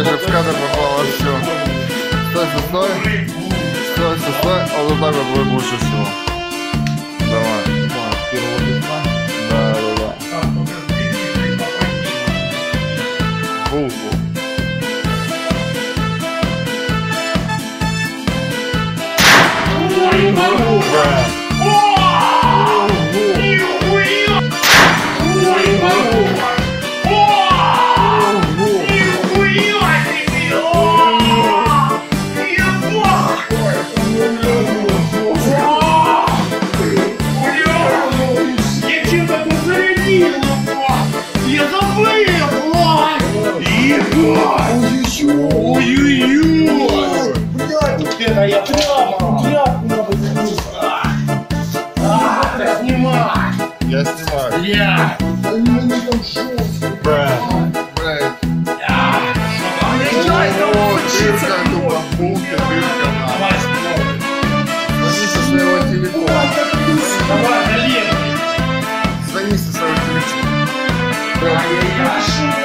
Короче, в кадр попало все. Стой. А вот так вот будет лучше всего. Давай. Да. Булку. Я забыл! Ой-ой-ой! Вот это я прямо! Надо снимать! Я снимаю. Я! Блядь. Дырка, тупо, булки, дырка. Звони со своего телефона. Давай, Олег! Звони со своего телефона. Ай-яй-яй!